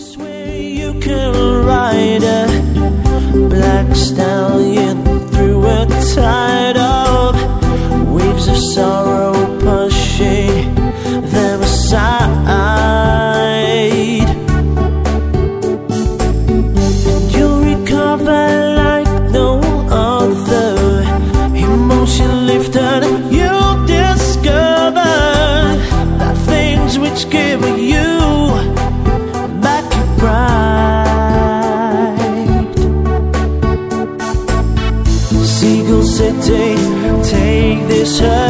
swear you can ride a black stallion through a tide of waves of sorrow pushing them aside. You'll recover like no other. Emotion lifted, you'll discover the things which give you back your pride. Seagull City, take this hurt.